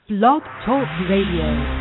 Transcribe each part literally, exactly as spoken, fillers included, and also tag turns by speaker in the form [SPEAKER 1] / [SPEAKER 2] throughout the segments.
[SPEAKER 1] Blog Talk Radio.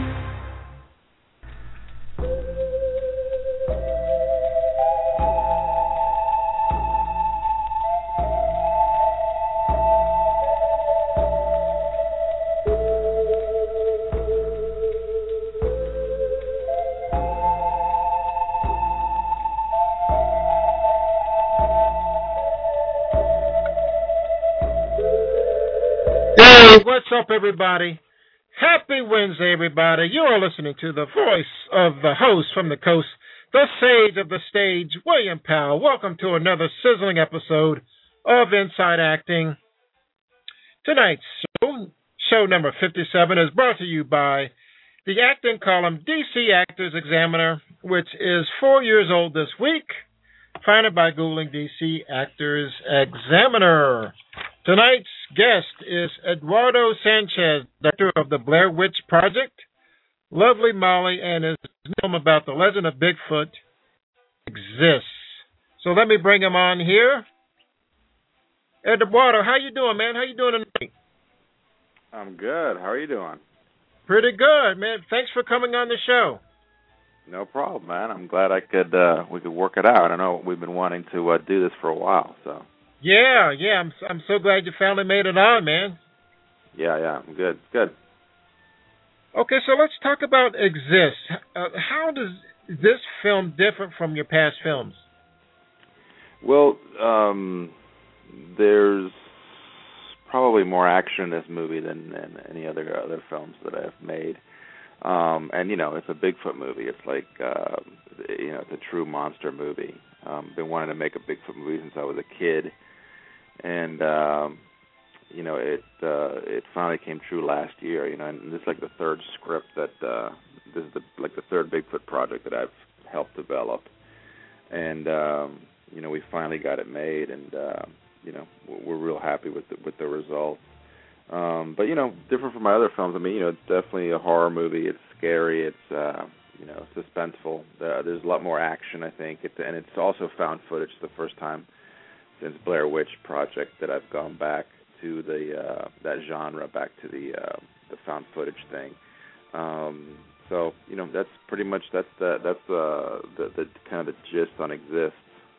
[SPEAKER 2] What's up, everybody? Happy Wednesday, everybody. You are listening to the voice of the host from the coast, the sage of the stage, William Powell. Welcome to another sizzling episode of Inside Acting. Tonight's show, show number fifty-seven, is brought to you by the acting column D C Actors Examiner, which is four years old this week. Find it by Googling D C Actors Examiner. Tonight's guest is Eduardo Sanchez, director of the Blair Witch Project, Lovely Molly, and his film about the legend of Bigfoot exists. So let me bring him on here. Eduardo, how you doing, man? How you doing tonight?
[SPEAKER 3] I'm good. How are you doing?
[SPEAKER 2] Pretty good, man. Thanks for coming on the show.
[SPEAKER 3] No problem, man. I'm glad I could uh, we could work it out. I know we've been wanting to uh, do this for a while, so.
[SPEAKER 2] Yeah, yeah. I'm I'm so glad you finally made it on, man.
[SPEAKER 3] Yeah, yeah. I'm good. Good.
[SPEAKER 2] Okay, so let's talk about Exist. Uh, how does this film differ from your past films?
[SPEAKER 3] Well, um, there's probably more action in this movie than, than any other other films that I've made. Um, and, you know, it's a Bigfoot movie. It's like, uh, you know, it's a true monster movie. Um, been wanting to make a Bigfoot movie since I was a kid. And, um, you know, it uh, it finally came true last year, you know, and this is like the third script that, uh, this is the, like the third Bigfoot project that I've helped develop. And, um, you know, we finally got it made, and, uh, you know, we're real happy with the, with the results. Um, but, you know, different from my other films, I mean, you know, it's definitely a horror movie. It's scary. It's, uh, you know, suspenseful. Uh, there's a lot more action, I think. It, and it's also found footage. The first time since Blair Witch Project that I've gone back to the uh, that genre, back to the uh, the found footage thing. Um, so, you know, that's pretty much, that's the, that's the, the, the kind of the gist on Exist.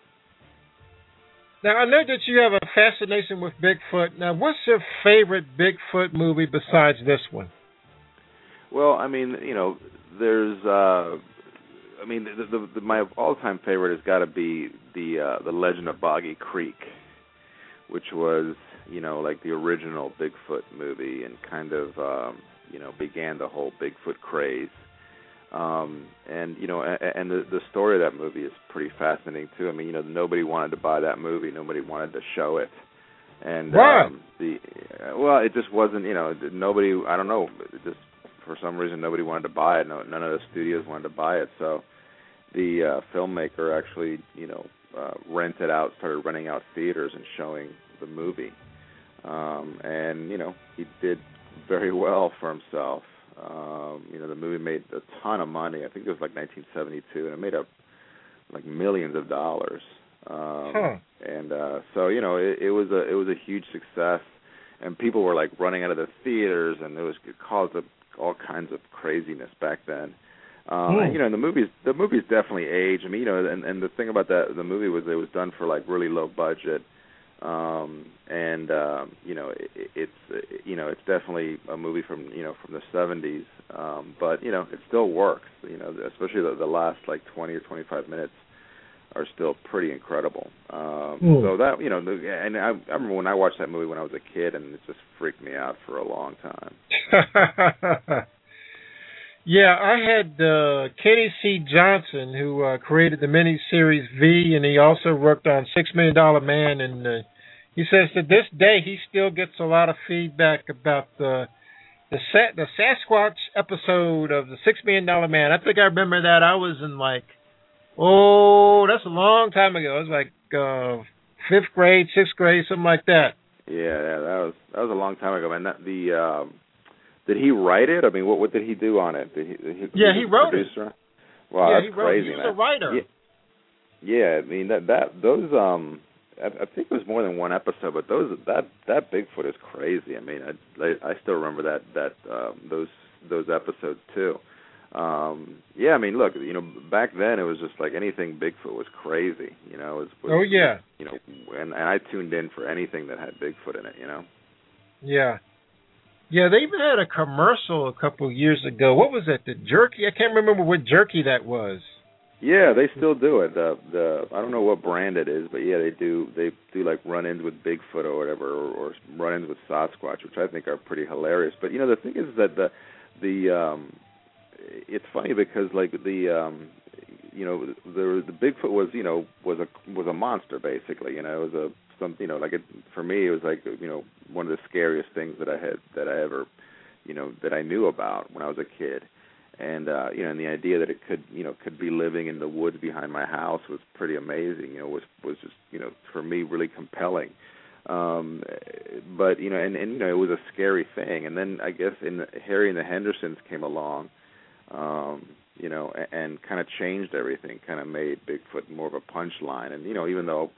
[SPEAKER 2] Now, I know that you have a fascination with Bigfoot. Now, what's your favorite Bigfoot movie besides this one?
[SPEAKER 3] Well, I mean, you know, there's, uh, I mean, the, the, the, my all-time favorite has got to be the uh, the Legend of Boggy Creek, which was, you know, like the original Bigfoot movie and kind of, um, you know, began the whole Bigfoot craze. Um, and, you know, and, and the, the story of that movie is pretty fascinating, too. I mean, you know, nobody wanted to buy that movie. Nobody wanted to show it. And,
[SPEAKER 2] right.
[SPEAKER 3] um, the, well, it just wasn't, you know, nobody, I don't know, it just, for some reason, nobody wanted to buy it. No, none of the studios wanted to buy it. So the uh, filmmaker actually, you know, uh, rented out, started renting out theaters and showing the movie. Um, and, you know, he did very well for himself. Um, you know, the movie made a ton of money. I think it was like nineteen seventy-two, and it made up like millions of dollars. Um,
[SPEAKER 2] huh.
[SPEAKER 3] And uh, so, you know, it, it was a it was a huge success, and people were like running out of the theaters, and it was it caused a, all kinds of craziness back then. Um,
[SPEAKER 2] mm.
[SPEAKER 3] And you know, the movies the movies definitely age. I mean, you know, and, and the thing about that the movie was it was done for like really low budget. Um, and um, you know, it, it's you know, it's definitely a movie from you know from the seventies, um, but you know, it still works. You know, especially the, the last like twenty or twenty-five minutes are still pretty incredible. Um,
[SPEAKER 2] mm.
[SPEAKER 3] So that you know, the, and I, I remember when I watched that movie when I was a kid, and it just freaked me out for a long time.
[SPEAKER 2] Yeah, I had uh, Kenny C. Johnson, who uh, created the miniseries V, and he also worked on Six Million Dollar Man. And uh, he says to this day he still gets a lot of feedback about the the sa- the Sasquatch episode of the Six Million Dollar Man. I think I remember that. I was in like, oh, that's a long time ago. It was like uh, fifth grade, sixth grade, something like that.
[SPEAKER 3] Yeah, yeah, that was that was a long time ago, man. That, the um, Did he write it? I mean, what what did he do on it? Did he, did he,
[SPEAKER 2] yeah, he wrote
[SPEAKER 3] producer?
[SPEAKER 2] it.
[SPEAKER 3] Wow,
[SPEAKER 2] yeah,
[SPEAKER 3] that's
[SPEAKER 2] he wrote
[SPEAKER 3] crazy,
[SPEAKER 2] it. He was
[SPEAKER 3] man.
[SPEAKER 2] a writer.
[SPEAKER 3] Yeah, yeah, I mean that that those um I, I think it was more than one episode, but those that that Bigfoot is crazy. I mean, I I, I still remember that that um, those those episodes too. Um, yeah, I mean, look, you know, back then it was just like anything Bigfoot was crazy. You know, it was, was
[SPEAKER 2] oh yeah,
[SPEAKER 3] you know, and, and I tuned in for anything that had Bigfoot in it. You know.
[SPEAKER 2] Yeah. Yeah, they even had a commercial a couple of years ago. What was that? The jerky? I can't remember what jerky that was.
[SPEAKER 3] Yeah, they still do it. The the I don't know what brand it is, but yeah, they do they do like run-ins with Bigfoot or whatever, or, or run-ins with Sasquatch, which I think are pretty hilarious. But you know, the thing is that the the um, it's funny because like the um, you know the the Bigfoot was you know was a was a monster basically. You know, it was a some you know like it, for me it was like you know one of the scariest things that I had that I ever you know that I knew about when I was a kid. And uh, you know, and the idea that it could, you know, could be living in the woods behind my house was pretty amazing. You know, was was just, you know, for me really compelling. Um, but you know, and, and you know, it was a scary thing. And then I guess in the, Harry and the Hendersons came along, um, you know, and, and kind of changed everything. Kind of made Bigfoot more of a punchline. And you know, even though,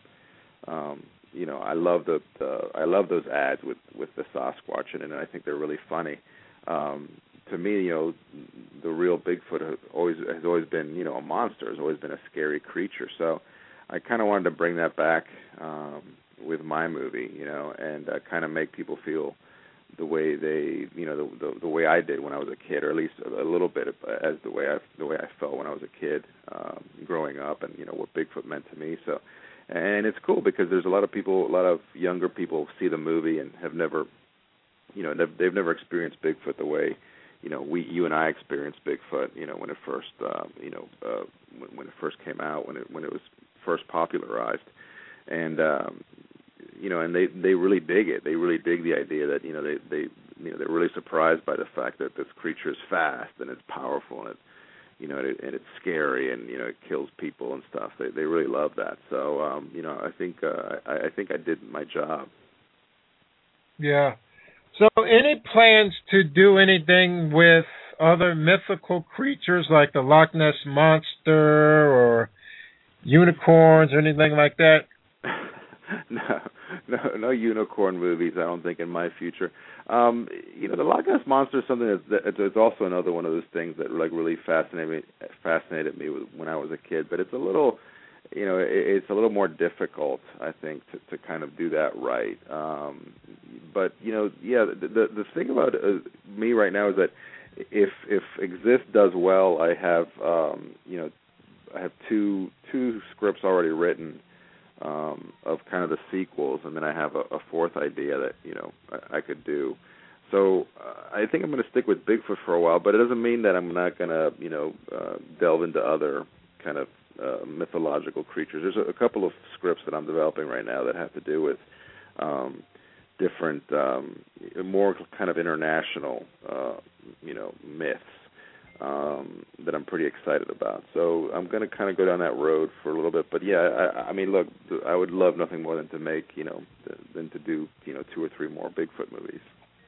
[SPEAKER 3] um, you know, I love the, the I love those ads with with the Sasquatch in it, and I think they're really funny. Um, To me, you know, the real Bigfoot has always has always been, you know, a monster. Has always been a scary creature. So, I kind of wanted to bring that back um, with my movie, you know, and uh, kind of make people feel the way they, you know, the, the the way I did when I was a kid, or at least a, a little bit as the way I the way I felt when I was a kid, um, growing up, and you know what Bigfoot meant to me. So, and it's cool because there's a lot of people, a lot of younger people see the movie and have never, you know, they've never experienced Bigfoot the way. You know, we, you and I experienced Bigfoot. You know, when it first, um, you know, uh, when, when it first came out, when it when it was first popularized, and um, you know, and they, they really dig it. They really dig the idea that you know they, they you know they're really surprised by the fact that this creature is fast and it's powerful and it, you know, and, it, and it's scary and you know it kills people and stuff. They they really love that. So um, you know, I think uh, I, I think I did my job.
[SPEAKER 2] Yeah. So, any plans to do anything with other mythical creatures like the Loch Ness Monster or unicorns or anything like that?
[SPEAKER 3] no, no, no unicorn movies. I don't think in my future. Um, you know, the Loch Ness Monster is something that it's also another one of those things that like really fascinated me. Fascinated me when I was a kid. But it's a little, you know, it's a little more difficult, I think, to, to kind of do that right. Um, but you know, yeah, the the, the thing about uh, me right now is that if if Exist does well, I have um, you know, I have two two scripts already written um, of kind of the sequels, and then I have a, a fourth idea that you know I, I could do. So uh, I think I'm going to stick with Bigfoot for a while, but it doesn't mean that I'm not going to you know uh, delve into other kind of uh, mythological creatures. There's a, a couple of scripts that I'm developing right now that have to do with um, different, um, more kind of international, uh, you know, myths um, that I'm pretty excited about. So I'm going to kind of go down that road for a little bit. But yeah, I, I mean, look, I would love nothing more than to make, you know, than to do, you know, two or three more Bigfoot movies.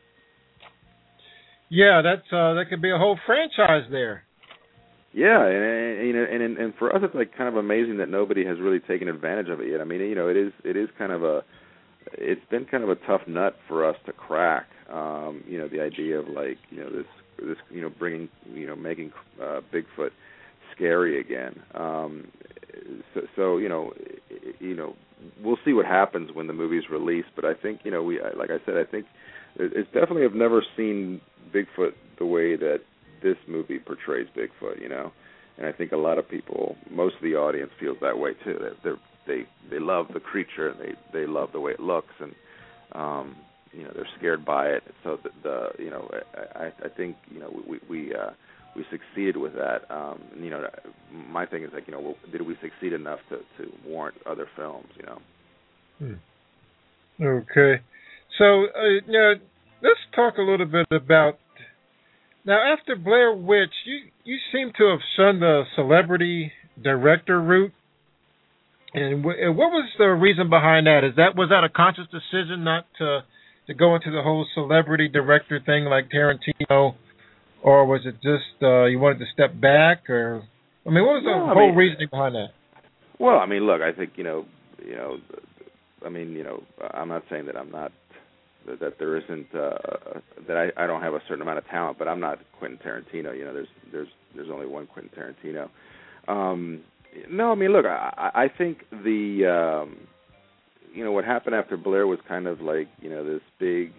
[SPEAKER 2] Yeah, that's uh, that could be a whole franchise there.
[SPEAKER 3] Yeah, and, and you know, and and for us, it's like kind of amazing that nobody has really taken advantage of it yet. I mean, you know, it is it is kind of a, it's been kind of a tough nut for us to crack. Um, you know, the idea of like, you know, this this you know bringing you know making uh, Bigfoot scary again. Um, so, so you know, you know, we'll see what happens when the movie's released. But I think you know, we like I said, I think it's definitely I've never seen Bigfoot the way that this movie portrays Bigfoot, you know, and I think a lot of people, most of the audience feels that way too. They they they love the creature and they, they love the way it looks, and um, you know they're scared by it. So the, the you know I, I think you know we we uh, we succeeded with that. Um, and, you know my thing is like you know did we succeed enough to, to warrant other films? You know.
[SPEAKER 2] Hmm. Okay, so uh, you know, let's talk a little bit about. Now, after Blair Witch, you, you seem to have shunned the celebrity director route. And w- what was the reason behind that? Is that was that a conscious decision not to to go into the whole celebrity director thing like Tarantino, or was it just uh, you wanted to step back? Or I mean, what was the
[SPEAKER 3] no,
[SPEAKER 2] whole
[SPEAKER 3] mean,
[SPEAKER 2] reasoning behind that?
[SPEAKER 3] Well, I mean, look, I think you know, you know, I mean, you know, I'm not saying that I'm not that, that there isn't uh, that I, I don't have a certain amount of talent, but I'm not Quentin Tarantino. You know, there's there's there's only one Quentin Tarantino. Um, no, I mean, look, I, I think the um, you know what happened after Blair was kind of like you know this big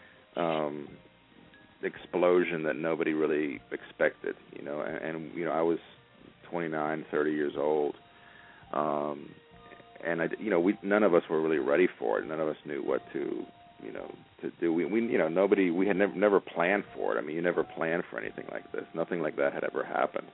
[SPEAKER 3] um, explosion that nobody really expected. You know, and, and you know I was twenty-nine, thirty years old. Um, and I, you know, we none of us were really ready for it. None of us knew what to, you know, to do. We, we you know, nobody. We had never never planned for it. I mean, you never planned for anything like this. Nothing like that had ever happened.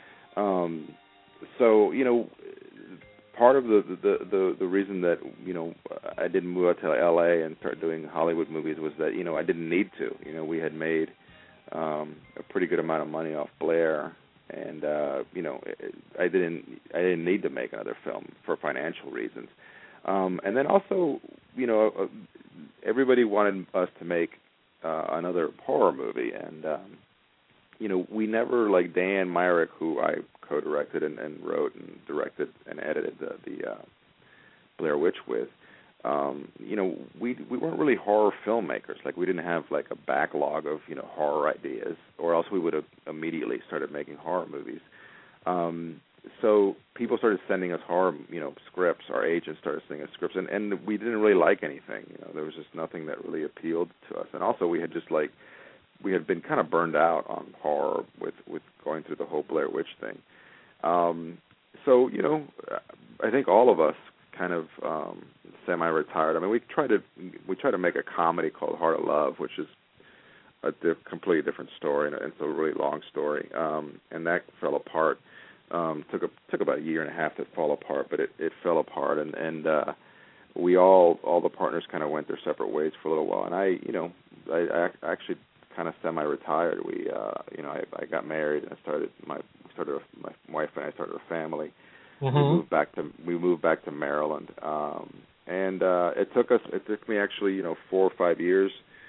[SPEAKER 3] Um, so, you know, part of the the, the the reason that you know I didn't move out to L A and start doing Hollywood movies was that you know I didn't need to. You know, we had made um, a pretty good amount of money off Blair. And uh, you know, I didn't, I didn't need to make another film for financial reasons. Um, and then also, you know, uh, everybody wanted us to make uh, another horror movie, and um, you know, we never, like Dan Myrick, who I co-directed and, and wrote and directed and edited the, the uh, Blair Witch with. Um, you know, we we weren't really horror filmmakers. Like, we didn't have, like, a backlog of, you know, horror ideas, or else we would have immediately started making horror movies. Um, so people started sending us horror, you know, scripts. Our agents started sending us scripts, and, and we didn't really like anything. You know, there was just nothing that really appealed to us. And also we had just, like, we had been kind of burned out on horror with, with going through the whole Blair Witch thing. Um, so, you know, I think all of us kind of um, semi-retired. I mean, we tried to we tried to make a comedy called Heart of Love, which is a di- completely different story, and it's a really long story, um, and that fell apart. Um, took a, took about a year and a half to fall apart, but it, it fell apart, and and uh, we all all the partners kind of went their separate ways for a little while. And I, you know, I, I actually kind of semi-retired. We, uh, you know, I, I got married and I started my started a, my wife and I started a family. Mm-hmm. We moved back to we moved back to Maryland, um, and uh, it took us. It took me actually, you know, four or five years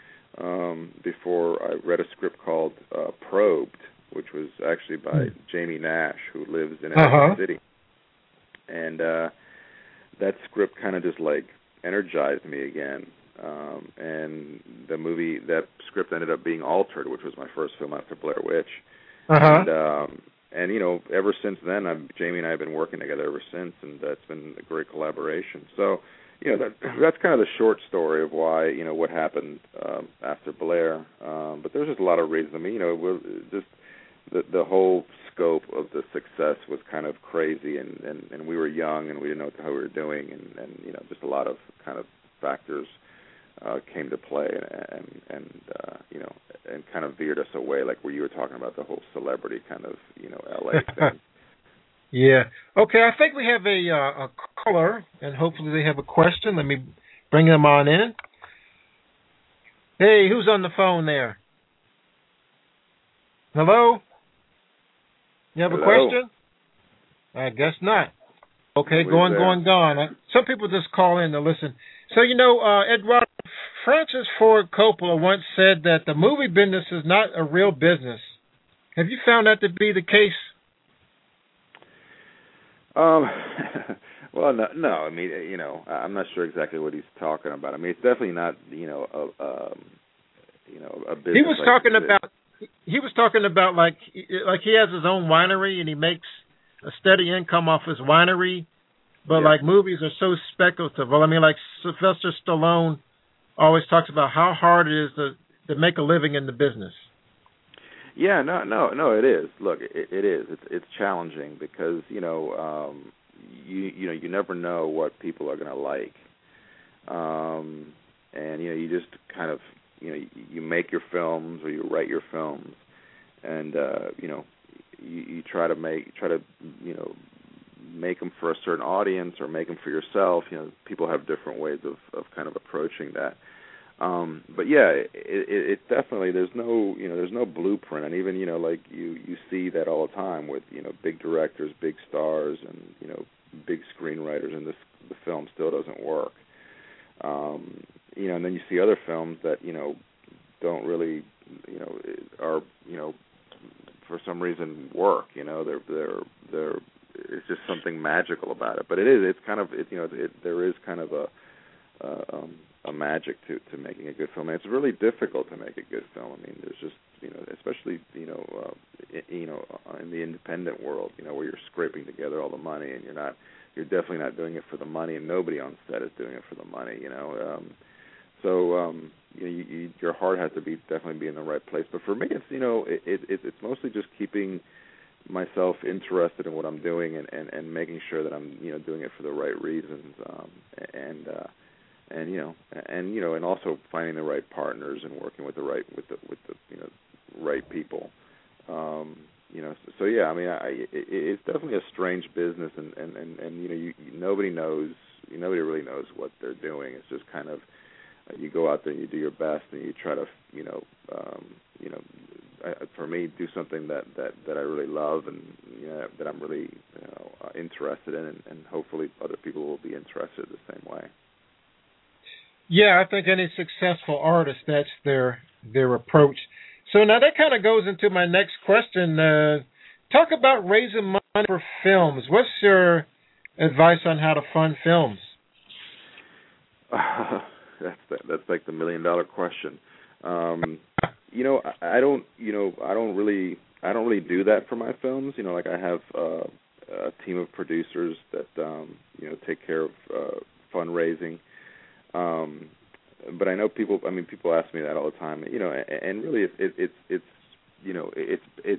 [SPEAKER 3] um, before I read a script called uh, Probed, which was actually by mm-hmm. Jamie Nash, who lives in
[SPEAKER 2] uh-huh.
[SPEAKER 3] Atlantic City, and uh, that script kind of just like energized me again. Um, and the movie, that script ended up being Altered, which was my first film after Blair Witch,
[SPEAKER 2] uh-huh.
[SPEAKER 3] and. Um, And, you know, ever since then, I've, Jamie and I have been working together ever since, and that's been a great collaboration. So, you know, that, that's kind of the short story of why, you know, what happened um, after Blair. Um, but there's just a lot of reasons. I mean, you know, we're just the, the whole scope of the success was kind of crazy, and, and, and we were young, and we didn't know what the hell we were doing, and, and you know, just a lot of kind of factors Uh, came to play, and and, and uh, you know, and kind of veered us away, like where you were talking about the whole celebrity kind of, you know, L A thing.
[SPEAKER 2] Yeah. Okay. I think we have a uh, a caller, and hopefully they have a question. Let me bring them on in. Hey, who's on the phone there? Hello. You have
[SPEAKER 3] Hello?
[SPEAKER 2] a question? I guess not. Okay,
[SPEAKER 3] Who's
[SPEAKER 2] going,
[SPEAKER 3] there?
[SPEAKER 2] going, gone. Uh, some people just call in to listen. So, you know, uh, Eduardo, Francis Ford Coppola once said that the movie business is not a real business. Have you found that to be the case?
[SPEAKER 3] Um, well, no, no. I mean, you know, I'm not sure exactly what he's talking about. I mean, it's definitely not, you know, a, um, you know, a business.
[SPEAKER 2] He was
[SPEAKER 3] like
[SPEAKER 2] talking
[SPEAKER 3] this.
[SPEAKER 2] about. He was talking about like like he has his own winery and he makes a steady income off his winery. But, yeah. like, movies are so speculative. Well, I mean, like, Sylvester Stallone always talks about how hard it is to, to make a living in the business.
[SPEAKER 3] Yeah, no, no, no, it is. Look, it, it is. It's, it's challenging because, you know, um, you you know, you never know what people are going to like. Um, and, you know, you just kind of, you know, you, you make your films or you write your films and, uh, you know, you, you try to make, try to, you know, make them for a certain audience or make them for yourself. You know, people have different ways of, of kind of approaching that. Um, but yeah, it, it, it definitely, there's no, you know, there's no blueprint. And even, you know, like you, you see that all the time with, you know, big directors, big stars, and, you know, big screenwriters, and this, the film still doesn't work. Um, you know, and then you see other films that, you know, don't really, you know, are, you know, for some reason work, you know, they're, they're, they're, it's just something magical about it. But it is, it's kind of, it, you know, it, there is kind of a, a, um, a magic to, to making a good film. And it's really difficult to make a good film. I mean, there's just, you know, especially, you know, uh, you know, in the independent world, you know, where you're scraping together all the money, and you're not, you're definitely not doing it for the money, and nobody on set is doing it for the money, you know. Um, so, um, you know, you, you, your heart has to be definitely be in the right place. But for me, it's, you know, it, it, it's mostly just keeping myself interested in what I'm doing, and, and, and making sure that I'm, you know, doing it for the right reasons, um, and uh, and you know, and you know, and also finding the right partners and working with the right with the with the you know right people. Um, you know, so, so yeah, I mean, I, it, it's definitely a strange business, and, and, and, and you know, you, you, nobody knows, nobody really knows what they're doing. It's just kind of, uh, you go out there and you do your best, and you try to, you know, um, you know, I, for me, do something that, that, that I really love, and you know, that I'm really, you know, uh, interested in, and, and hopefully other people will be interested the same way.
[SPEAKER 2] Yeah, I think any successful artist, that's their their approach. So now that kind of goes into my next question. Uh, talk about raising money for films. What's your advice on how to fund films?
[SPEAKER 3] Uh, that's the, that's like the million dollar question. Um, you know, I, I don't, you know, I don't really, I don't really do that for my films. You know, like I have uh, a team of producers that, um, you know, take care of uh, fundraising. Um, but I know people. I mean, people ask me that all the time. You know, and, and really, it's it, it's it's you know, it's it's.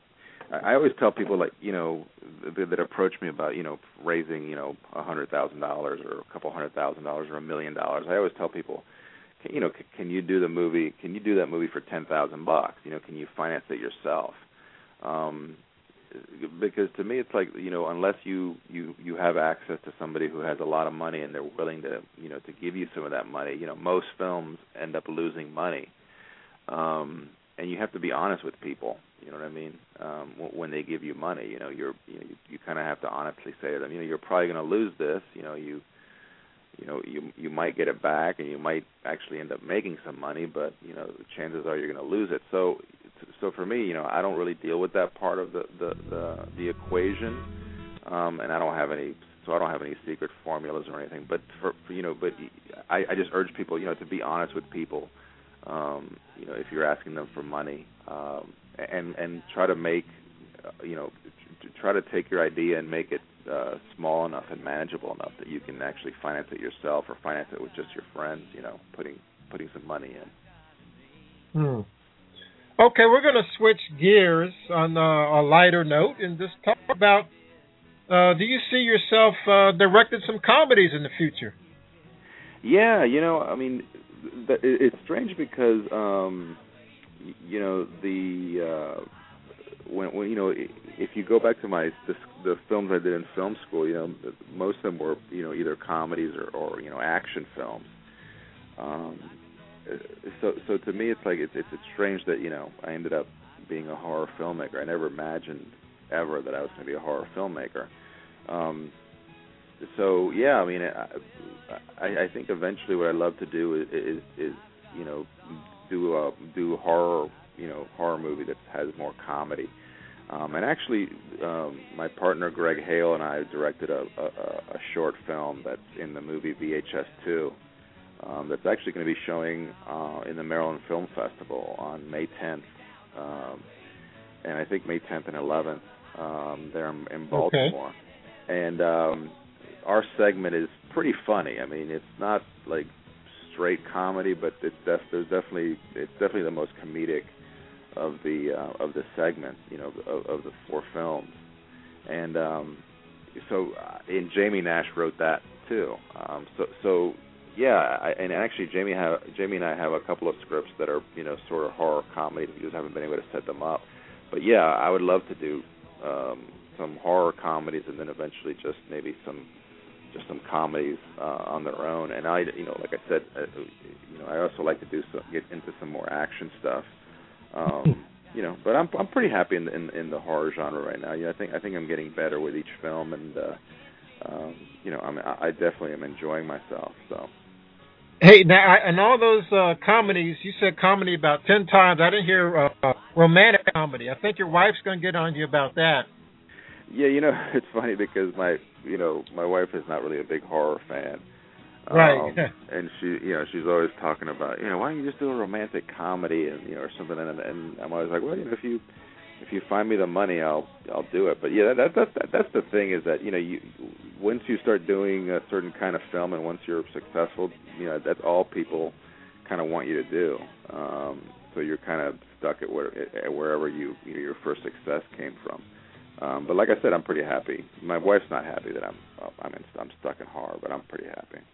[SPEAKER 3] I always tell people, like, you know, that, that approach me about, you know, raising, you know, a hundred thousand dollars or a couple hundred thousand dollars or a million dollars. I always tell people, you know, can, can you do the movie? Can you do that movie for ten thousand bucks? You know, can you finance it yourself? Um, because to me, it's like, you know, unless you, you, you have access to somebody who has a lot of money and they're willing to, you know, to give you some of that money, you know, most films end up losing money. Um, and you have to be honest with people, you know what I mean? Um, when they give you money, you know, you're, you know, you, you kind of have to honestly say to them, you know, you're probably going to lose this, you know, you, you know, you you might get it back, and you might actually end up making some money, but you know, the chances are you're going to lose it. So, so for me, you know, I don't really deal with that part of the the the, the equation, um, and I don't have any, so I don't have any secret formulas or anything. But for, for you know, but I, I just urge people, you know, to be honest with people. Um, you know, if you're asking them for money, um, and and try to make, uh, you know, try to take your idea and make it uh, small enough and manageable enough that you can actually finance it yourself, or finance it with just your friends. You know, putting putting some money in.
[SPEAKER 2] Hmm. Okay, we're going to switch gears on a, a lighter note and just talk about. Uh, do you see yourself uh, directing some comedies in the future?
[SPEAKER 3] Yeah, you know, I mean, it's strange because, um, you know, the uh, when, when you know, if you go back to my the, the films I did in film school, you know, most of them were, you know, either comedies or, or you know, action films. Um, so, so to me, it's like it's, it's it's strange that, you know, I ended up being a horror filmmaker. I never imagined ever that I was going to be a horror filmmaker. Um, So yeah, I mean, I, I, I think eventually what I'd love to do is, is, is you know, do a do horror, you know, horror movie that has more comedy. Um, and actually, um, my partner Greg Hale and I directed a, a, a short film that's in the movie V H S two. Um, that's actually going to be showing uh, in the Maryland Film Festival on May tenth, um, and I think May tenth and eleventh um, there in, in Baltimore. Okay. And um, our segment is pretty funny. I mean, it's not like straight comedy, but it's def- there's definitely it's definitely the most comedic of the uh, of the segments, you know, of, of the four films. And um, so, uh, and Jamie Nash wrote that too. Um, so, so yeah, I, and actually, Jamie have Jamie and I have a couple of scripts that are, you know, sort of horror comedy. We just haven't been able to set them up. But yeah, I would love to do um, some horror comedies, and then eventually just maybe some. just some comedies uh, on their own. And I, you know, like I said, uh, you know, I also like to do some, get into some more action stuff. Um, you know, but I'm I'm pretty happy in, in in the horror genre right now. Yeah, I think I think I'm getting better with each film, and uh, um, you know, I'm, I definitely am enjoying myself. So.
[SPEAKER 2] Hey, now, I, and all those uh, comedies, you said comedy about ten times. I didn't hear uh, romantic comedy. I think your wife's going to get on you about that.
[SPEAKER 3] Yeah, you know, it's funny because my, you know, my wife is not really a big horror fan.
[SPEAKER 2] Right.
[SPEAKER 3] Um, and she, you know, she's always talking about, you know, why don't you just do a romantic comedy and you know or something. And, and I'm always like, well, you know, if you if you find me the money, I'll I'll do it. But yeah, that, that, that that's the thing is that you know you once you start doing a certain kind of film and once you're successful, you know that's all people kind of want you to do. Um, so you're kind of stuck at, where, at wherever you, you know, your first success came from. Um, but like I said, I'm pretty happy. My wife's not happy that I'm I'm in, I'm stuck in horror, but I'm pretty happy.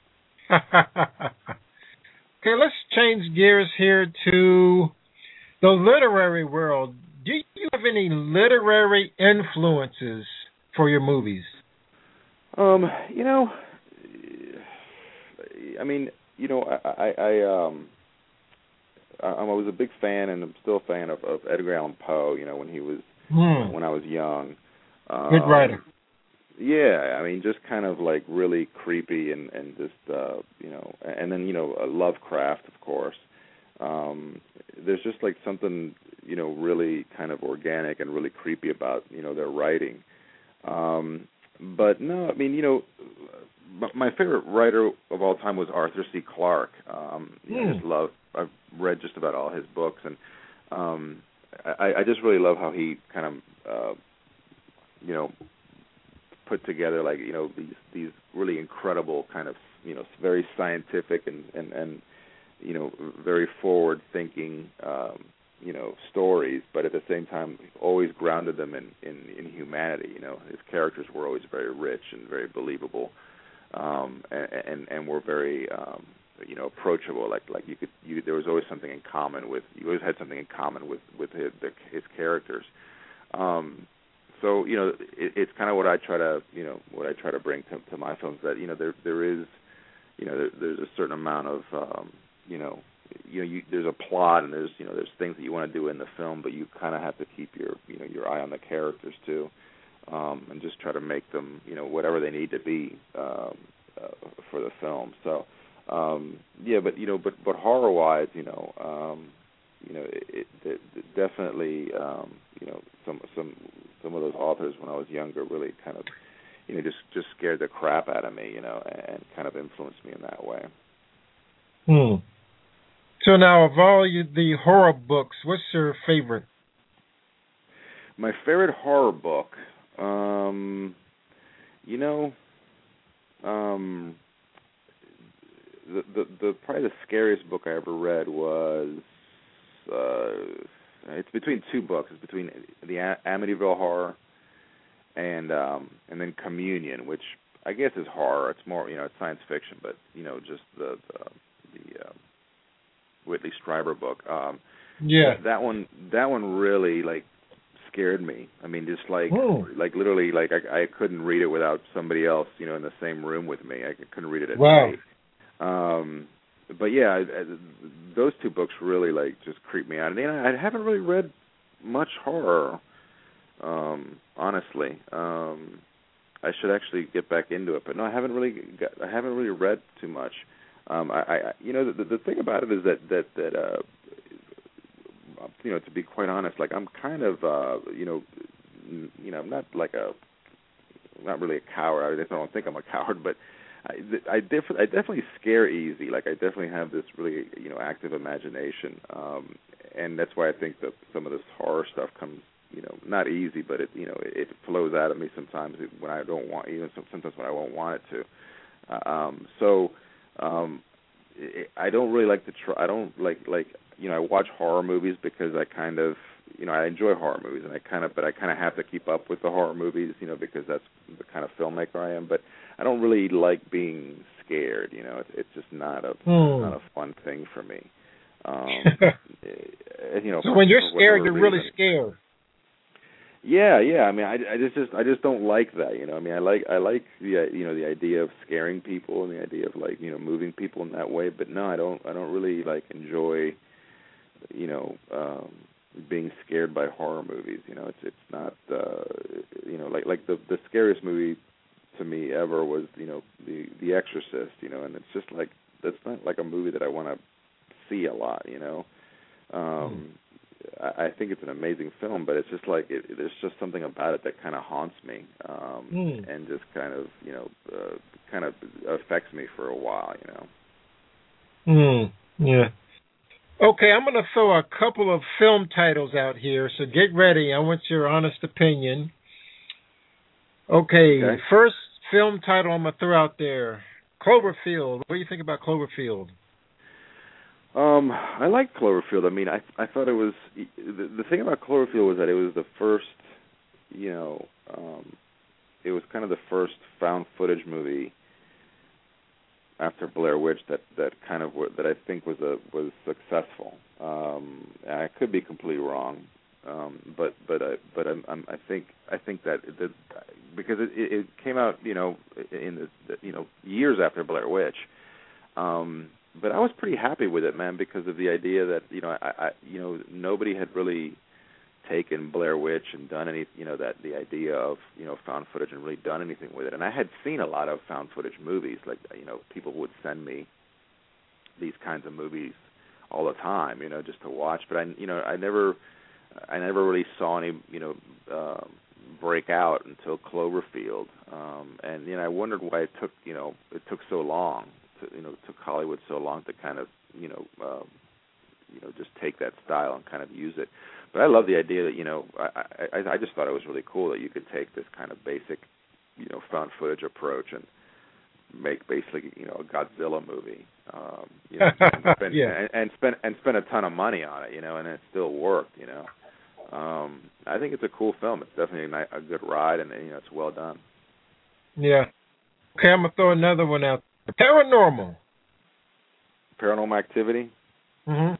[SPEAKER 2] Okay, let's change gears here to the literary world. Do you have any literary influences for your movies?
[SPEAKER 3] Um, you know, I mean, you know, I, I, I um, I, I was a big fan, and I'm still a fan of, of Edgar Allan Poe. You know, when he was
[SPEAKER 2] hmm.
[SPEAKER 3] when I was young. Um,
[SPEAKER 2] Good writer.
[SPEAKER 3] Yeah, I mean, just kind of like really creepy and and just uh, you know, and then you know, uh, Lovecraft, of course. Um, there's just like something you know really kind of organic and really creepy about you know their writing. Um, but no, I mean, you know, my favorite writer of all time was Arthur C. Clarke. Um, you know,
[SPEAKER 2] mm.
[SPEAKER 3] I just love. I've read just about all his books, and um, I, I just really love how he kind of, uh, you know, put together like you know these these really incredible kind of you know very scientific and and, and you know very forward thinking um, you know stories, but at the same time always grounded them in, in, in humanity. You know, his characters were always very rich and very believable, um, and, and and were very um, you know approachable. Like like you could you there was always something in common with you always had something in common with with his the, his characters. Um, So you know, it, it's kind of what I try to, you know, what I try to bring to, to my films. That you know, there there is, you know, there, there's a certain amount of, um, you know, you know, you, there's a plot and there's, you know, there's things that you want to do in the film, but you kind of have to keep your, you know, your eye on the characters too, um, and just try to make them, you know, whatever they need to be um, uh, for the film. So, um, yeah, but you know, but but horror-wise, you know. Um, You know, it, it, it definitely, um, you know, some some some of those authors when I was younger really kind of, you know, just, just scared the crap out of me, you know, and kind of influenced me in that way.
[SPEAKER 2] Hmm. So now, of all you, the horror books, what's your favorite?
[SPEAKER 3] My favorite horror book, um, you know, um, the, the the probably the scariest book I ever read was. Uh, it's between two books. It's between the Amityville Horror and um, and then Communion, which I guess is horror. It's more, you know, it's science fiction, but you know, just the the, the uh, Whitley Strieber book. Um,
[SPEAKER 2] yeah,
[SPEAKER 3] that, that one that one really like scared me. I mean, just like
[SPEAKER 2] oh.
[SPEAKER 3] like literally like I, I couldn't read it without somebody else, you know, in the same room with me. I couldn't read it at
[SPEAKER 2] wow.
[SPEAKER 3] night. Um, But yeah, I, I, those two books really like just creep me out. And I haven't really read much horror, um, honestly. Um, I should actually get back into it, but no, I haven't really. Got, I haven't really read too much. Um, I, I, you know, the, the thing about it is that that that uh, you know, to be quite honest, like I'm kind of, uh, you know, you know, I'm not like a, not really a coward. I don't think I'm a coward, but. I, I, def- I definitely scare easy. Like I definitely have this really, you know, active imagination, um, and that's why I think that some of this horror stuff comes, you know, not easy, but it, you know, it, it flows out of me sometimes when I don't want, even sometimes when I won't want it to. Uh, um, so um, it, I don't really like to try. I don't like like you know, I watch horror movies because I kind of, you know, I enjoy horror movies, and I kind of, but I kind of have to keep up with the horror movies, you know, because that's the kind of filmmaker I am. But I don't really like being scared, you know. It's, it's just not a
[SPEAKER 2] hmm.
[SPEAKER 3] not a fun thing for me. Um, you know,
[SPEAKER 2] so
[SPEAKER 3] for,
[SPEAKER 2] when you're
[SPEAKER 3] for
[SPEAKER 2] scared, you're
[SPEAKER 3] reason.
[SPEAKER 2] really scared.
[SPEAKER 3] Yeah, yeah. I mean, I, I just, just I just don't like that. You know, I mean, I like I like the you know the idea of scaring people and the idea of like you know moving people in that way. But no, I don't I don't really like enjoy, you know. Um, being scared by horror movies, you know, it's it's not, uh, you know, like like the the scariest movie to me ever was, you know, the the Exorcist, you know, and it's just like that's not like a movie that I want to see a lot, you know. Um, mm. I, I think it's an amazing film, but it's just like it, there's just something about it that kind of haunts me, um, mm. and just kind of you know uh, kind of affects me for a while, you know.
[SPEAKER 2] Mm. Yeah. Okay, I'm going to throw a couple of film titles out here, so get ready. I want your honest opinion. Okay,
[SPEAKER 3] okay.
[SPEAKER 2] First film title I'm going to throw out there, Cloverfield. What do you think about Cloverfield?
[SPEAKER 3] Um, I liked Cloverfield. I mean, I I thought it was the, the thing about Cloverfield was that it was the first, you know, um, it was kind of the first found footage movie after Blair Witch that, that kind of that I think was a was successful. Um, and I could be completely wrong, um, but but I but I'm, I'm, I think I think that the, because it, it came out you know in the you know years after Blair Witch. Um, But I was pretty happy with it, man, because of the idea that you know, I, I you know, nobody had really taken Blair Witch and done any, you know, that the idea of you know found footage and really done anything with it. And I had seen a lot of found footage movies, like you know, people would send me these kinds of movies all the time, you know, just to watch. But I, you know, I never, I never really saw any, you know, uh, break out until Cloverfield. Um, and you know, I wondered why it took, you know, it took so long. You know, it took Hollywood so long to kind of, you know, um, you know, just take that style and kind of use it. But I love the idea that, you know, I, I, I just thought it was really cool that you could take this kind of basic, you know, found footage approach and make basically, you know, a Godzilla movie, um, you know, and spend,
[SPEAKER 2] yeah.
[SPEAKER 3] and, and spend and spend a ton of money on it, you know, and it still worked, you know. Um, I think it's a cool film. It's definitely a, nice, a good ride, and you know, it's well done.
[SPEAKER 2] Yeah. Okay, I'm gonna throw another one out. Paranormal.
[SPEAKER 3] Paranormal Activity.
[SPEAKER 2] Mhm.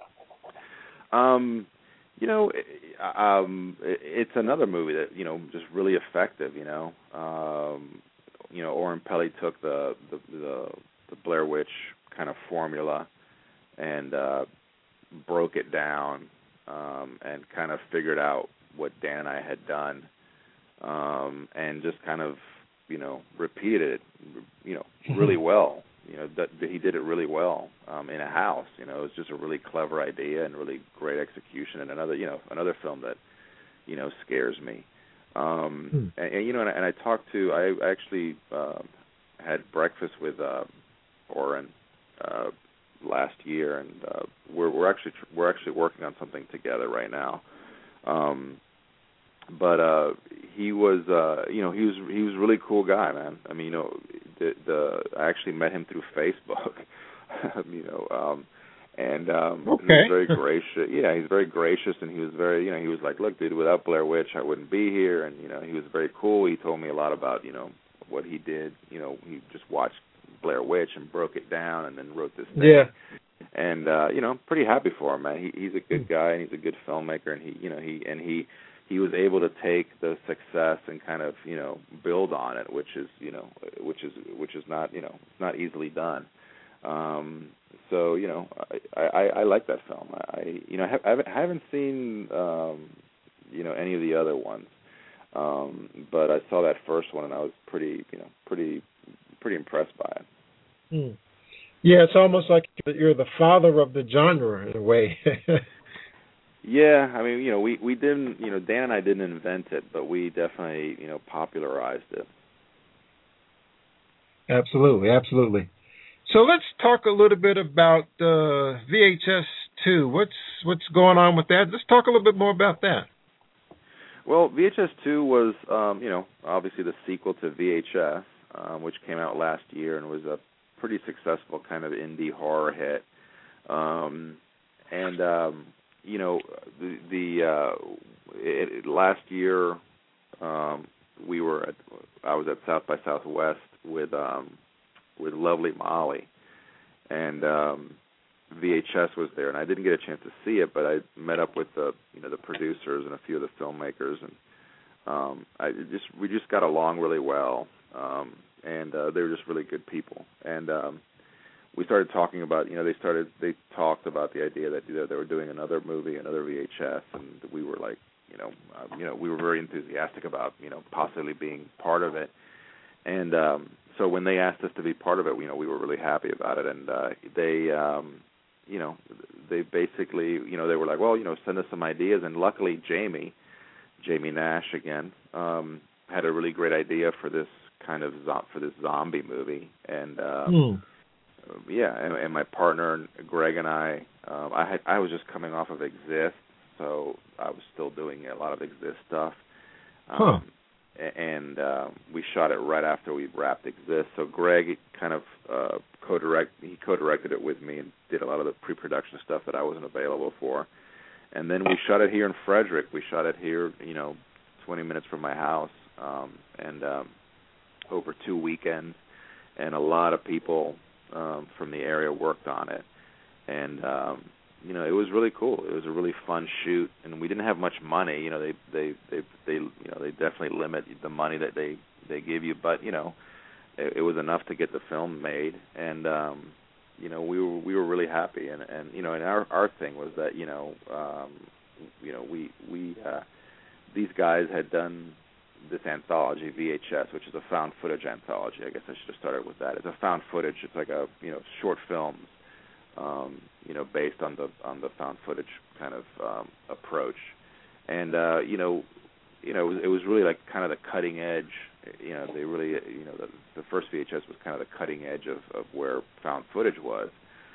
[SPEAKER 3] Um, you know, um, it's another movie that you know just really effective. You know, um, you know, Oren Peli took the the, the the Blair Witch kind of formula and uh, broke it down um, and kind of figured out what Dan and I had done, um, and just kind of you know repeated it, you know, really well. You know, that, that he did it really well um, in a house. You know, it was just a really clever idea and really great execution. And another, you know, another film that, you know, scares me. Um, hmm. and, and you know, and I, and I talked to, I actually um, had breakfast with uh, Oren uh, last year, and uh, we're we're actually we're actually working on something together right now. Um, but uh, he was, uh, you know, he was he was a really cool guy, man. I mean, you know. The, the I actually met him through Facebook, you know, um, and um,
[SPEAKER 2] okay.
[SPEAKER 3] he was very gracious. Yeah, he's very gracious, and he was very, you know, he was like, look, dude, without Blair Witch, I wouldn't be here, and you know, he was very cool. He told me a lot about, you know, what he did. You know, he just watched Blair Witch and broke it down, and then wrote this thing.
[SPEAKER 2] Yeah.
[SPEAKER 3] And uh, you know, pretty happy for him, man. He, he's a good guy, and he's a good filmmaker, and he, you know, he and he. He was able to take the success and kind of, you know, build on it, which is, you know, which is which is not, you know, not easily done. Um, so, you know, I, I, I like that film. I, you know, I haven't, I haven't seen, um, you know, any of the other ones, um, but I saw that first one and I was pretty, you know, pretty, pretty impressed by it.
[SPEAKER 2] Hmm. Yeah, it's almost like you're the father of the genre in a way.
[SPEAKER 3] Yeah, I mean, you know, we, we didn't, you know, Dan and I didn't invent it, but we definitely, you know, popularized it.
[SPEAKER 2] Absolutely, absolutely. So let's talk a little bit about uh, V H S two. What's what's going on with that? Let's talk a little bit more about that.
[SPEAKER 3] Well, V H S two was, um, you know, obviously the sequel to V H S, um, which came out last year and was a pretty successful kind of indie horror hit. Um, and um, you know, the, the uh, it, last year um, we were at, I was at South by Southwest with um, with Lovely Molly, and um, V H S was there, and I didn't get a chance to see it, but I met up with the you know the producers and a few of the filmmakers, and um, I just we just got along really well, um, and uh, they were just really good people, and um, we started talking about, you know, they started, they talked about the idea that, you know, they were doing another movie, another V H S, and we were like, you know, uh, you know, we were very enthusiastic about, you know, possibly being part of it. And um, so when they asked us to be part of it, you know, we were really happy about it. And uh, they, um, you know, they basically, you know, they were like, well, you know, send us some ideas. And luckily, Jamie, Jamie Nash again, um, had a really great idea for this kind of zo- for this zombie movie. And um,
[SPEAKER 2] mm.
[SPEAKER 3] yeah, and, and my partner Greg and I, um, I had I was just coming off of Exist, so I was still doing a lot of Exist stuff. Um,
[SPEAKER 2] huh.
[SPEAKER 3] And uh, we shot it right after we wrapped Exist. So Greg kind of uh, co-direct he co-directed it with me and did a lot of the pre-production stuff that I wasn't available for. And then we shot it here in Frederick. We shot it here, you know, twenty minutes from my house, um, and um, over two weekends. And a lot of people um, from the area worked on it. And um, you know, it was really cool. It was a really fun shoot, and we didn't have much money. You know, they they they they you know they definitely limit the money that they they give you, but you know, it, it was enough to get the film made, and um, you know, we were we were really happy, and and you know, and our our thing was that you know, um, you know, we we uh, these guys had done this anthology V H S, which is a found footage anthology. I guess I should have started with that. It's a found footage. It's like a you know short films. Um, you know, based on the on the found footage kind of um, approach, and uh, you know, you know, it was, it was really like kind of the cutting edge. You know, they really, you know, the, the first V H S was kind of the cutting edge of, of where found footage was,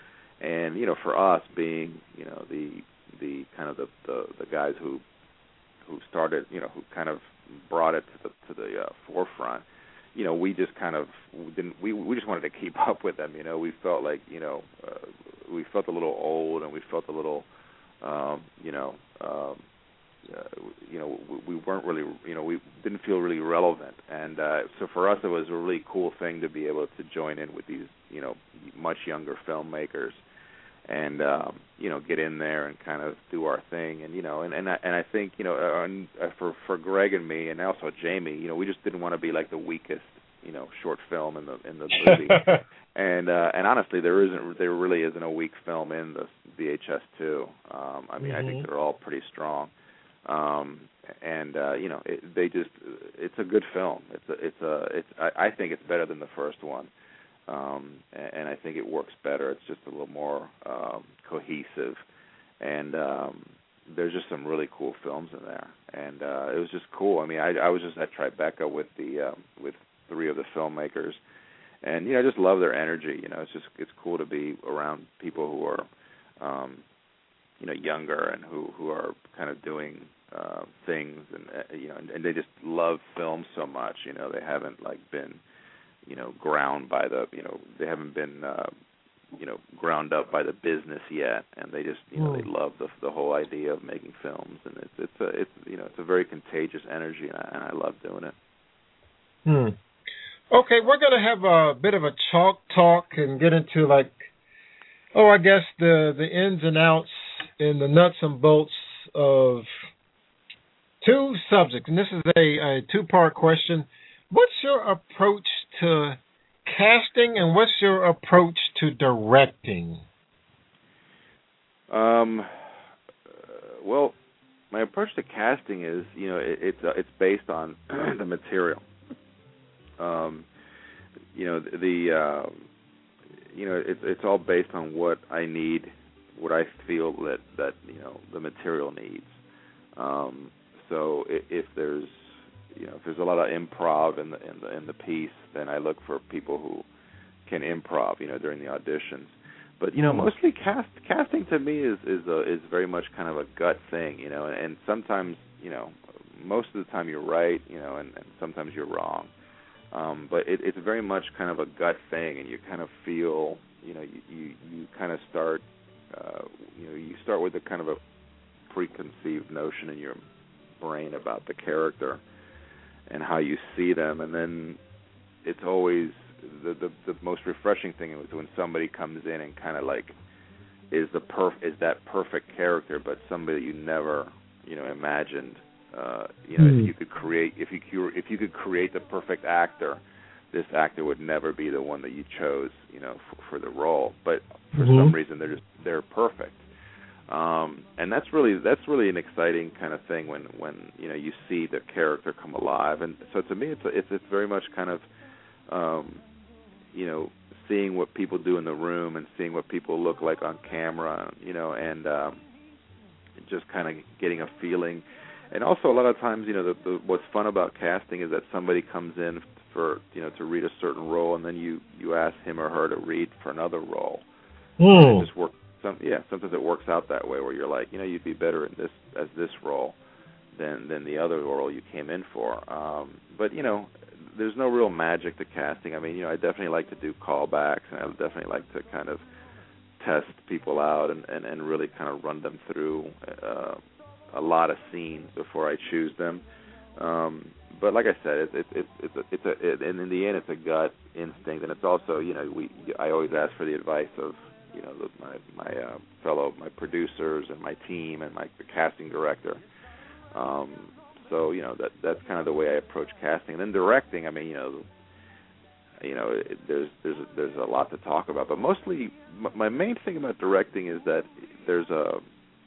[SPEAKER 3] and you know, for us being, you know, the the kind of the, the, the guys who who started, you know, who kind of brought it to the to the uh, forefront. You know, we just kind of didn't. We we just wanted to keep up with them. You know, we felt like you know, uh, we felt a little old, and we felt a little, um, you know, um, uh, you know, we, we weren't really, you know, we didn't feel really relevant. And uh, so for us, it was a really cool thing to be able to join in with these, you know, much younger filmmakers, and um, you know, get in there and kind of do our thing. And you know, and and I, and I think you know, uh, and, uh, for for Greg and me, and also Jamie, you know, we just didn't want to be like the weakest, you know, short film in the in the movie. and uh, and honestly, there isn't, there really isn't a weak film in the V H S two. Um, I mean, mm-hmm. I think they're all pretty strong. Um, and uh, you know, it, they just, it's a good film. It's a, it's a, it's. I, I think it's better than the first one. Um, and I think it works better. It's just a little more um, cohesive, and um, there's just some really cool films in there. And uh, it was just cool. I mean, I, I was just at Tribeca with the um, with three of the filmmakers, and you know, I just love their energy. You know, it's just it's cool to be around people who are, um, you know, younger and who, who are kind of doing uh, things, and uh, you know, and, and they just love film so much. You know, they haven't like been. you know, ground by the, you know, they haven't been, uh, you know, ground up by the business yet, and they just, you know, mm. they love the the whole idea of making films, and it's it's a it's you know it's a very contagious energy, and I, and I love doing it.
[SPEAKER 2] Hmm. Okay, we're gonna have a bit of a chalk talk and get into like, oh, I guess the the ins and outs and the nuts and bolts of two subjects, and this is a, a two part question. What's your approach to casting, and what's your approach to directing?
[SPEAKER 3] Um, uh, well, my approach to casting is, you know, it, it's uh, it's based on the material. Um, you know, the, the uh, you know, it's it's all based on what I need, what I feel that that you know the material needs. Um, so if, if there's You know, if there's a lot of improv in the in the in the piece, then I look for people who can improv, you know, during the auditions. But you know, mostly cast casting to me is is a, is very much kind of a gut thing, you know. And, and sometimes, you know, most of the time you're right, you know, and, and sometimes you're wrong. Um, but it, it's very much kind of a gut thing, and you kind of feel, you know, you you, you kind of start, uh, you know, you start with a kind of a preconceived notion in your brain about the character and how you see them, and then it's always the, the the most refreshing thing is when somebody comes in and kind of like is the perf is that perfect character, but somebody you never you know imagined. Uh, you know, mm. if you could create if you if you could create the perfect actor, this actor would never be the one that you chose, you know, for, for the role. But for mm-hmm. some reason, they're just they're perfect. Um, and that's really that's really an exciting kind of thing when, when you know you see the character come alive. And so to me, it's a, it's it's very much kind of um, you know seeing what people do in the room and seeing what people look like on camera, you know, and um, just kind of getting a feeling. And also a lot of times, you know, the, the, what's fun about casting is that somebody comes in for, you know, to read a certain role, and then you, you ask him or her to read for another role.
[SPEAKER 2] Mm.
[SPEAKER 3] And it just work, some, yeah, sometimes it works out that way where you're like, you know, you'd be better in this as this role than than the other role you came in for. Um, but, you know, there's no real magic to casting. I mean, you know, I definitely like to do callbacks, and I definitely like to kind of test people out and, and, and really kind of run them through uh, a lot of scenes before I choose them. Um, but like I said, it, it, it, it's a, it's a, it, and in the end, it's a gut instinct, and it's also, you know, we I always ask for the advice of, you know, the, my my uh, fellow my producers and my team and my the casting director. Um, so you know that that's kind of the way I approach casting. And then directing, I mean, you know, you know, it, there's there's there's a lot to talk about, but mostly my main thing about directing is that there's a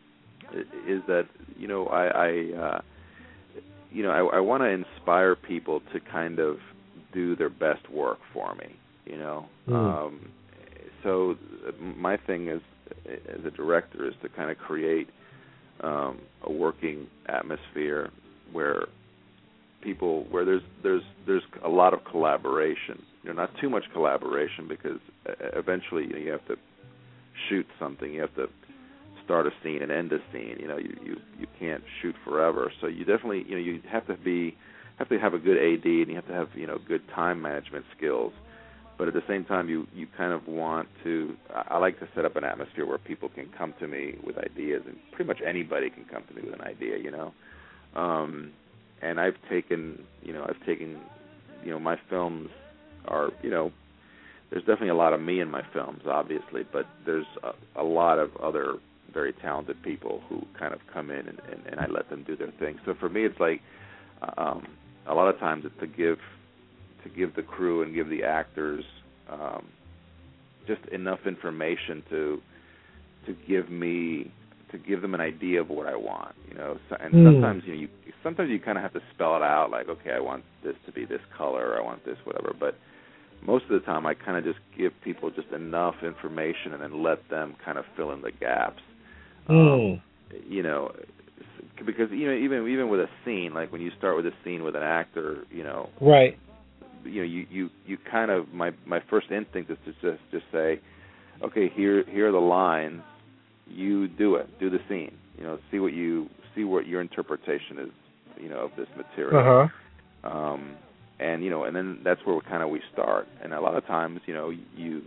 [SPEAKER 3] is that you know I. I uh, You know, I, I want to inspire people to kind of do their best work for me. You know, mm. um, so my thing is, as a director, is to kind of create um, a working atmosphere where people, where there's there's there's a lot of collaboration. You know, not too much collaboration because eventually you know, you have to shoot something. You have to start a scene and end a scene. You know, you, you, you can't shoot forever. So you definitely, you know, you have to be, have to have a good A D, and you have to have, you know, good time management skills. But at the same time, you, you kind of want to, I like to set up an atmosphere where people can come to me with ideas, and pretty much anybody can come to me with an idea, you know. Um, and I've taken, you know, I've taken, you know, my films are, you know, there's definitely a lot of me in my films, obviously, but there's a, a lot of other very talented people who kind of come in and, and, and I let them do their thing. So for me, it's like um, a lot of times it's to give to give the crew and give the actors um, just enough information to to give me to give them an idea of what I want. You know, so, and mm. sometimes you know you sometimes you kind of have to spell it out, like, okay, I want this to be this color, or I want this whatever, but most of the time I kind of just give people just enough information and then let them kind of fill in the gaps.
[SPEAKER 2] Mm.
[SPEAKER 3] Um, you know, because you know, even even with a scene, like when you start with a scene with an actor, you know,
[SPEAKER 2] right?
[SPEAKER 3] You know, you, you, you kind of my my first instinct is to just just say, okay, here here are the lines, you do it, do the scene, you know, see what you see what your interpretation is, you know, of this material.
[SPEAKER 2] Uh-huh.
[SPEAKER 3] Um, and you know, and then that's where we kind of we start. And a lot of times, you know, you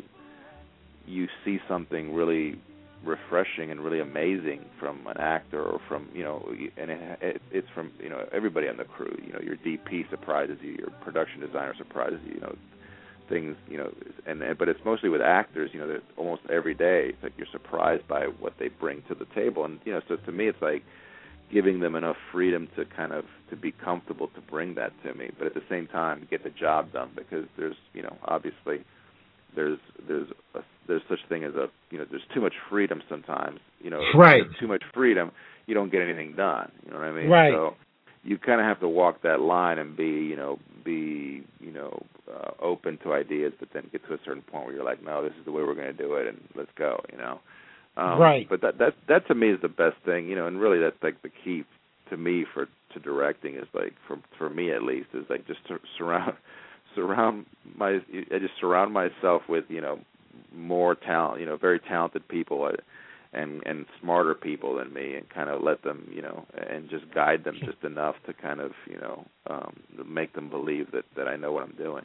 [SPEAKER 3] you see something really refreshing and really amazing from an actor or from, you know, and it, it, it's from, you know, everybody on the crew. You know, your D P surprises you, your production designer surprises you, you know, things, you know, and, and but it's mostly with actors, you know, that almost every day it's like you're surprised by what they bring to the table. And, you know, so to me it's like giving them enough freedom to kind of to be comfortable to bring that to me, but at the same time get the job done, because there's, you know, obviously there's there's a, there's such thing as a, you know, there's too much freedom sometimes, you know,
[SPEAKER 2] right.
[SPEAKER 3] Too much freedom, you don't get anything done, you know what I mean?
[SPEAKER 2] Right.
[SPEAKER 3] So you kind of have to walk that line and be, you know, be, you know, uh, open to ideas, but then get to a certain point where you're like, no, this is the way we're going to do it, and let's go, you know. Um,
[SPEAKER 2] right.
[SPEAKER 3] But that that that to me is the best thing, you know, and really that's like the key to me for to directing is like for for me at least is like just to surround. surround my I just surround myself with, you know, more talent, you know, very talented people and and smarter people than me, and kind of let them, you know, and just guide them just enough to kind of, you know, um, make them believe that, that I know what I'm doing.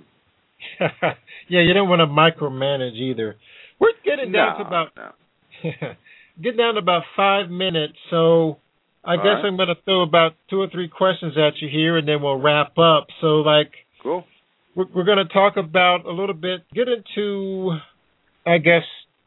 [SPEAKER 2] Yeah, you don't want to micromanage either. We're getting
[SPEAKER 3] no,
[SPEAKER 2] down to about
[SPEAKER 3] no.
[SPEAKER 2] getting down to about five minutes, so I
[SPEAKER 3] All
[SPEAKER 2] guess
[SPEAKER 3] right.
[SPEAKER 2] I'm going to throw about two or three questions at you here, and then we'll wrap up. So, like,
[SPEAKER 3] cool.
[SPEAKER 2] we're going to talk about a little bit, get into, I guess,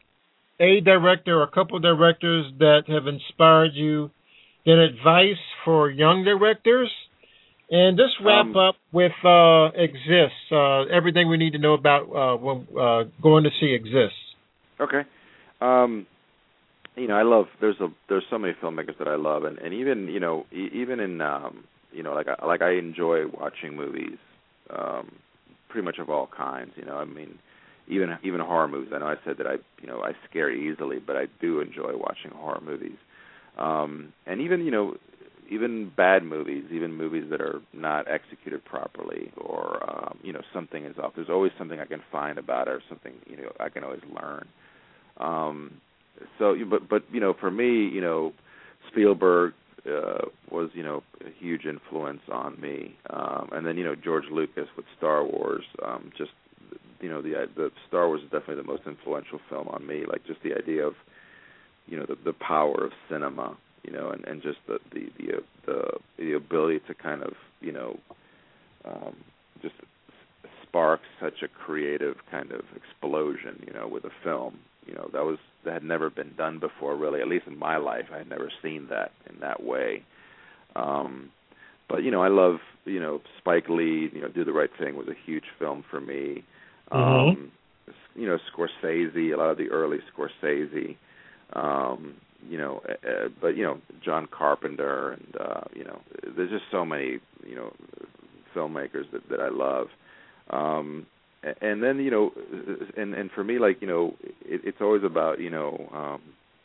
[SPEAKER 2] a director or a couple of directors that have inspired you, then advice for young directors, and just wrap
[SPEAKER 3] um,
[SPEAKER 2] up with uh, Exists, uh, everything we need to know about uh, when uh, going to see Exists.
[SPEAKER 3] Okay. Um, you know, I love, there's a there's so many filmmakers that I love, and, and even, you know, e- even in, um, you know, like, I, like I enjoy watching movies, um, pretty much of all kinds, you know. I mean, even even horror movies. I know I said that I you know I scare easily, but I do enjoy watching horror movies. Um, and even you know even bad movies, even movies that are not executed properly, or um, you know something is off. There's always something I can find about it, or something you know I can always learn. Um, so, but but you know, for me, you know, Spielberg uh, was you know a huge influence on me, um, and then you know George Lucas with Star Wars. Um, just you know the the Star Wars is definitely the most influential film on me. Like just the idea of you know the the power of cinema. You know, and, and just the the the, uh, the the ability to kind of you know um, just spark such a creative kind of explosion, you know, with a film. You know, that was that had never been done before, really. At least in my life, I had never seen that in that way. Um, but you know, I love you know Spike Lee. You know, Do the Right Thing was a huge film for me.
[SPEAKER 2] Mm-hmm.
[SPEAKER 3] Um, you know, Scorsese, a lot of the early Scorsese. Um, you know, uh, but you know, John Carpenter, and uh, you know, there's just so many, you know, filmmakers that, that I love. Um, and then you know, and and for me, like you know, it, it's always about you know, um,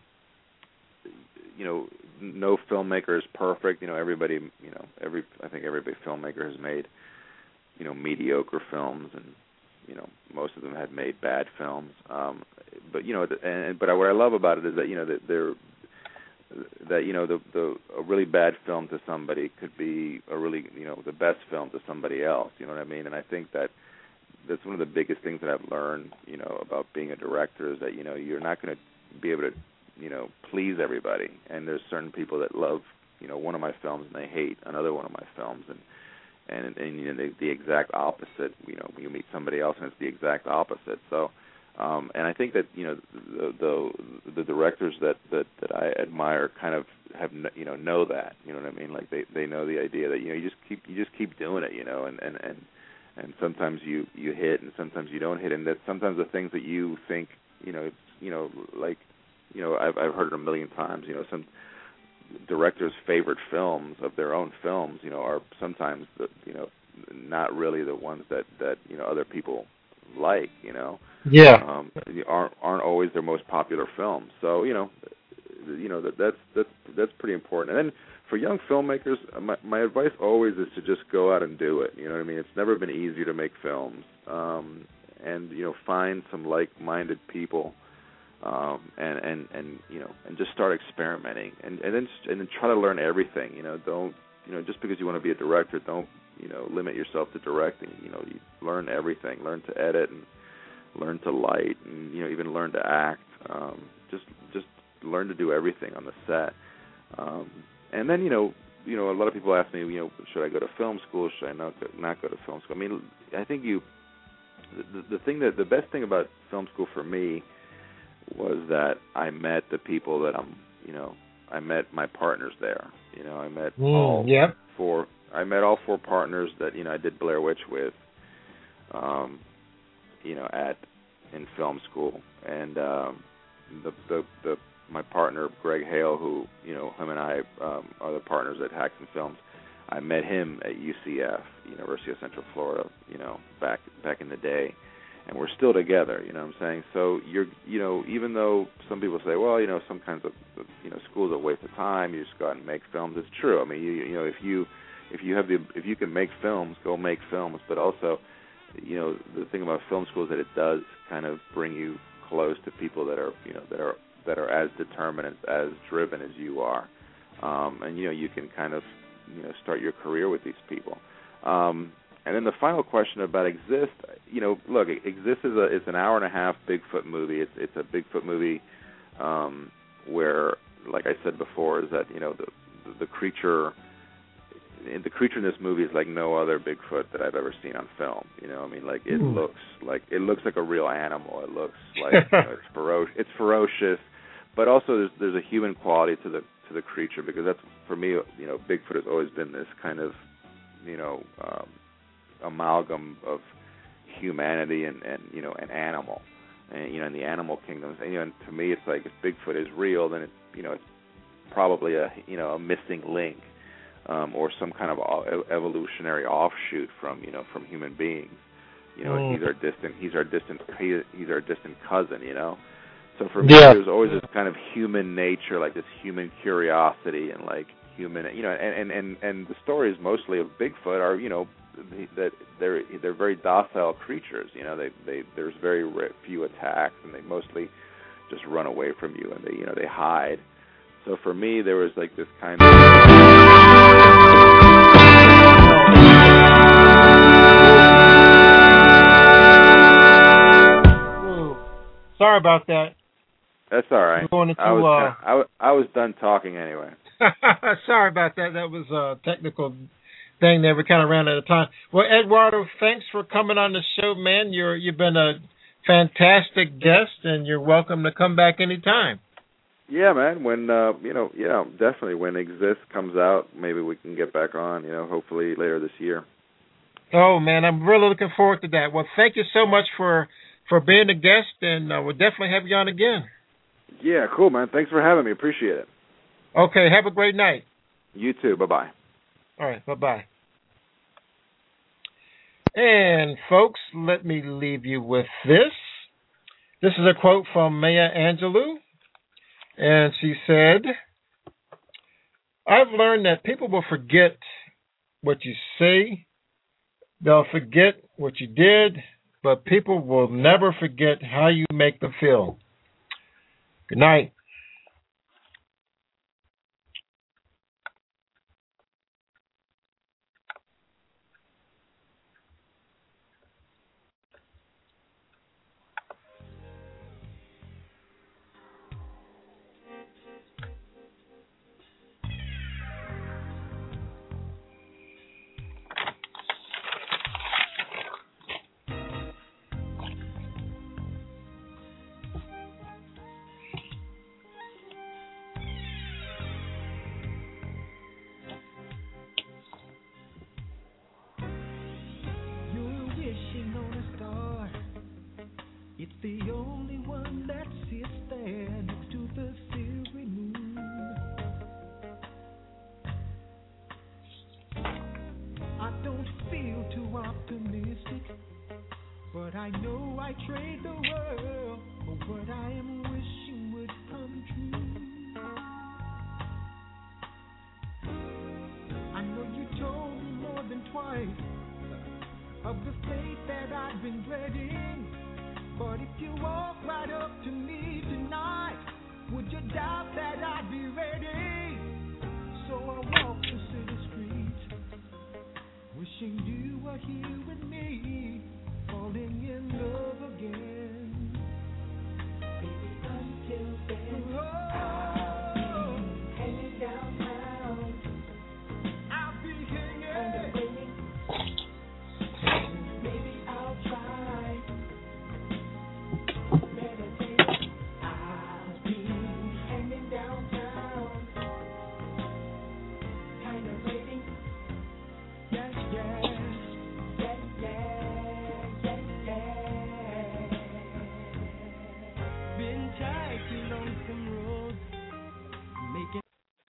[SPEAKER 3] you know, no filmmaker is perfect. You know, everybody, you know, every I think every big filmmaker has made, you know, mediocre films, and you know, most of them had made bad films. Um, but you know, and but what I love about it is that you know that they're that you know the the a really bad film to somebody could be a really you know the best film to somebody else. You know what I mean? And I think that that's one of the biggest things that I've learned, you know, about being a director is that you know you're not going to be able to you know please everybody. And there's certain people that love you know one of my films and they hate another one of my films, and and and you know the, the exact opposite. You know, you meet somebody else and it's the exact opposite. So. Um, and I think that you know the the, the directors that, that, that I admire kind of have you know know that you know what I mean, like they, they know the idea that you know you just keep you just keep doing it, you know and, and, and, and sometimes you, you hit and sometimes you don't hit, and that sometimes the things that you think you know it's, you know like you know I've I've heard it a million times, you know some directors' favorite films of their own films you know are sometimes the, you know not really the ones that, that you know other people like you know.
[SPEAKER 2] Yeah,
[SPEAKER 3] um, aren't aren't always their most popular films. So you know, you know that that's that's that's pretty important. And then for young filmmakers, my my advice always is to just go out and do it. You know what I mean? It's never been easier to make films, um, and you know, find some like-minded people, um, and and and you know, and just start experimenting, and and then and then try to learn everything. You know, don't you know just because you want to be a director, don't you know limit yourself to directing. You know, you learn everything. Learn to edit and learn to light, and you know even learn to act. Um, just just learn to do everything on the set. Um, and then you know you know a lot of people ask me you know should I go to film school? Should I not go, not go to film school? I mean I think you the, the thing that the best thing about film school for me was that I met the people that I'm you know I met my partners there. You know I met
[SPEAKER 2] mm,
[SPEAKER 3] all
[SPEAKER 2] yeah.
[SPEAKER 3] four I met all four partners that you know I did Blair Witch with. Um, you know, at in film school, and um, the, the the my partner Greg Hale, who you know him and I um, are the partners at Haxton Films. I met him at U C F, University of Central Florida, you know, back back in the day, and we're still together. You know what I'm saying? So you're, you know, even though some people say, well, you know, some kinds of, you know, school's a waste of time. You just go out and make films. It's true. I mean, you, you know, if you if you have the if you can make films, go make films. But also, you know, the thing about film school is that it does kind of bring you close to people that are, you know, that are that are as determined, as, as driven as you are, um, and you know, you can kind of, you know, start your career with these people. Um, and then the final question about Exist, you know, look, Exist is a it's an hour and a half Bigfoot movie. It's it's a Bigfoot movie um, where, like I said before, is that you know the the creature. The creature in this movie is like no other Bigfoot that I've ever seen on film. You know, I mean, like it
[SPEAKER 2] Ooh.
[SPEAKER 3] looks like it looks like a real animal. It looks like you know, it's ferocious. It's ferocious, but also there's there's a human quality to the to the creature, because that's, for me, you know, Bigfoot has always been this kind of, you know, um, amalgam of humanity and, and you know an animal, and you know in the animal kingdoms. And, you know, and to me, it's like if Bigfoot is real, then it's you know it's probably a you know a missing link. Um, or some kind of evolutionary offshoot from you know from human beings, You know,
[SPEAKER 2] Mm.
[SPEAKER 3] he's our distant, he's our distant, he, he's our distant cousin. You know, so for me,
[SPEAKER 2] Yeah.
[SPEAKER 3] there's always this kind of human nature, like this human curiosity, and like human, you know, and and and, and the stories mostly of Bigfoot are, you know, that they're they're very docile creatures. You know, they they there's very few attacks, and they mostly just run away from you, and they you know they hide. So for me, there was like this kind of
[SPEAKER 2] sorry about that.
[SPEAKER 3] That's all right.
[SPEAKER 2] Going into,
[SPEAKER 3] I was
[SPEAKER 2] uh,
[SPEAKER 3] kinda, I, w- I was done talking anyway.
[SPEAKER 2] Sorry about that. That was a technical thing there. We kind of ran out of time. Well, Eduardo, thanks for coming on the show, man. You're you've been a fantastic guest, and you're welcome to come back anytime.
[SPEAKER 3] Yeah, man. When uh, you know, yeah, definitely. When Exist comes out, maybe we can get back on. You know, hopefully later this year.
[SPEAKER 2] Oh man, I'm really looking forward to that. Well, thank you so much for for being a guest, and uh, we'll definitely have you on again.
[SPEAKER 3] Yeah, cool, man. Thanks for having me. Appreciate it.
[SPEAKER 2] Okay, have a great night.
[SPEAKER 3] You too. Bye-bye.
[SPEAKER 2] All right, bye-bye. And, folks, let me leave you with this. This is a quote from Maya Angelou, and she said, I've learned that people will forget what you say, they'll forget what you did, but people will never forget how you make them feel. Good night.
[SPEAKER 4] It's the only one that sits there next to the silvery moon. I don't feel too optimistic, but I know I trade the world for what I am wishing would come true. I know you told me more than twice of the fate that I've been dreading. But if you walk right up to me tonight, would you doubt that I'd be ready? So I walked